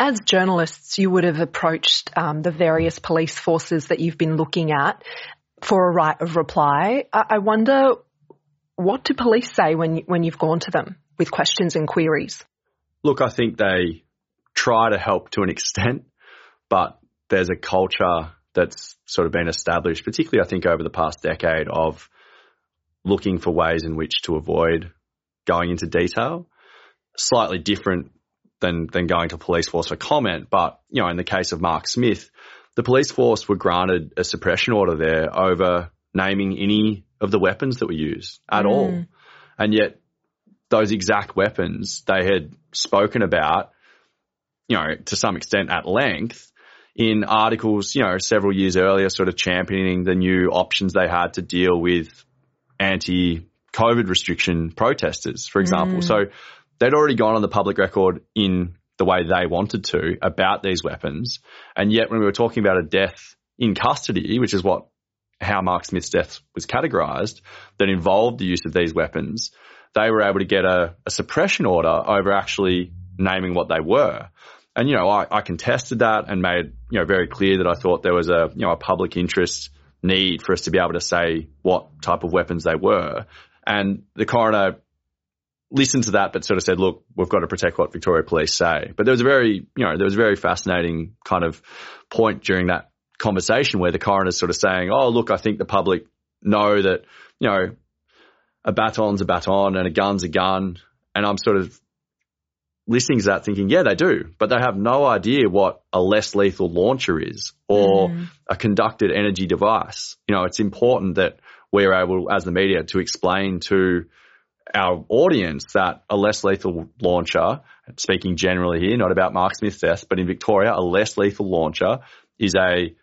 As journalists, you would have approached the various police forces that you've been looking at for a right of reply. I wonder, what do police say when you've gone to them with questions and queries? Look, I think they try to help to an extent, but there's a culture that's sort of been established, particularly I think over the past decade, of looking for ways in which to avoid going into detail. Slightly different than going to police force for comment, but, you know, in the case of Mark Smith, the police force were granted a suppression order there over naming any of the weapons that were used at all. And yet those exact weapons they had spoken about, you know, to some extent at length in articles, you know, several years earlier, sort of championing the new options they had to deal with anti-COVID restriction protesters, for example. So they'd already gone on the public record in the way they wanted to about these weapons. And yet when we were talking about a death in custody, which is how Mark Smith's death was categorised, that involved the use of these weapons, they were able to get a suppression order over actually naming what they were. And, you know, I contested that and made, you know, very clear that I thought there was a public interest need for us to be able to say what type of weapons they were. And the coroner listened to that but sort of said, look, we've got to protect what Victoria Police say. But there was a very fascinating kind of point during that conversation where the coroner's sort of saying, oh, look, I think the public know that, you know, a baton's a baton and a gun's a gun. And I'm sort of listening to that thinking, yeah, they do, but they have no idea what a less lethal launcher is or a conducted energy device. You know, it's important that we're able, as the media, to explain to our audience that a less lethal launcher, speaking generally here, not about Mark Smith's death, but in Victoria, a less lethal launcher is a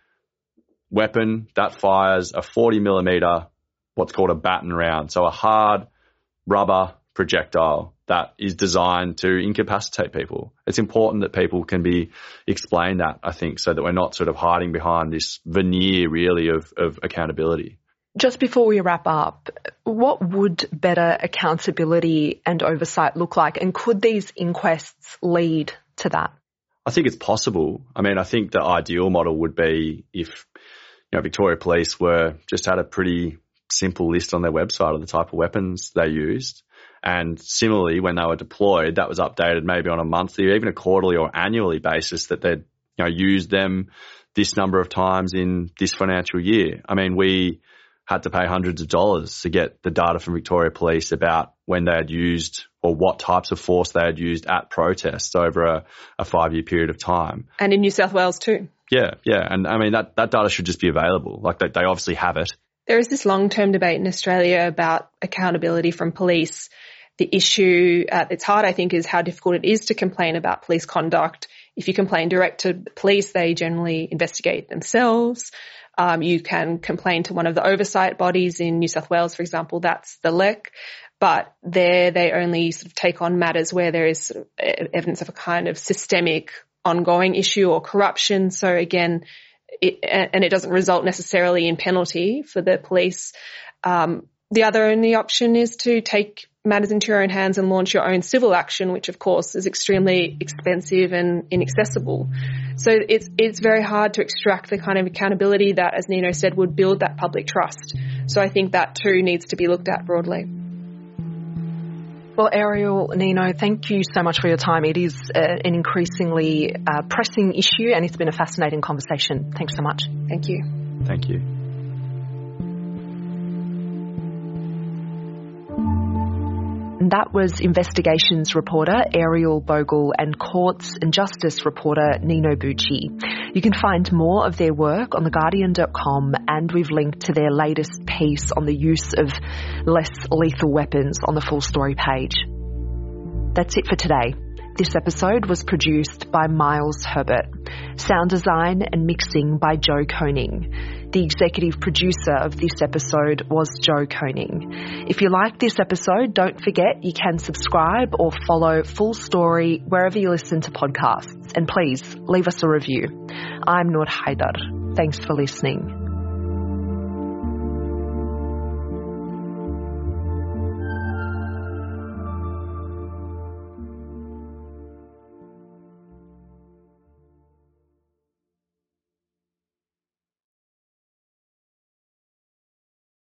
weapon that fires a 40 millimetre, what's called a baton round. So a hard rubber projectile that is designed to incapacitate people. It's important that people can be explained that, I think, so that we're not sort of hiding behind this veneer really of accountability. Just before we wrap up, what would better accountability and oversight look like? And could these inquests lead to that? I think it's possible. I mean, I think the ideal model would be if, you know, Victoria Police had a pretty simple list on their website of the type of weapons they used. And similarly, when they were deployed, that was updated maybe on a monthly or even a quarterly or annually basis that they'd, you know, used them this number of times in this financial year. I mean, we had to pay hundreds of dollars to get the data from Victoria Police about when they had used or what types of force they had used at protests over a 5-year period of time. And in New South Wales too. Yeah. And I mean, that data should just be available. Like they obviously have it. There is this long-term debate in Australia about accountability from police. The issue at its heart, I think, is how difficult it is to complain about police conduct. If you complain direct to the police, they generally investigate themselves. You can complain to one of the oversight bodies in New South Wales, for example, that's the LEC. But there they only sort of take on matters where there is sort of evidence of a kind of systemic ongoing issue or corruption. So again, it doesn't result necessarily in penalty for the police. The other only option is to take matters into your own hands and launch your own civil action, which of course is extremely expensive and inaccessible. So it's very hard to extract the kind of accountability that, as Nino said, would build that public trust. So I think that too needs to be looked at broadly. Well, Ariel, Nino, thank you so much for your time. It is an increasingly pressing issue and it's been a fascinating conversation. Thanks so much. Thank you. Thank you. That was investigations reporter Ariel Bogle and courts and justice reporter Nino Bucci. You can find more of their work on theguardian.com, and we've linked to their latest piece on the use of less lethal weapons on the full story page. That's it for today. This episode was produced by Miles Herbert. Sound design and mixing by Joe Koning. The executive producer of this episode was Joe Koning. If you like this episode, don't forget you can subscribe or follow Full Story wherever you listen to podcasts. And please leave us a review. I'm Noor Haider. Thanks for listening.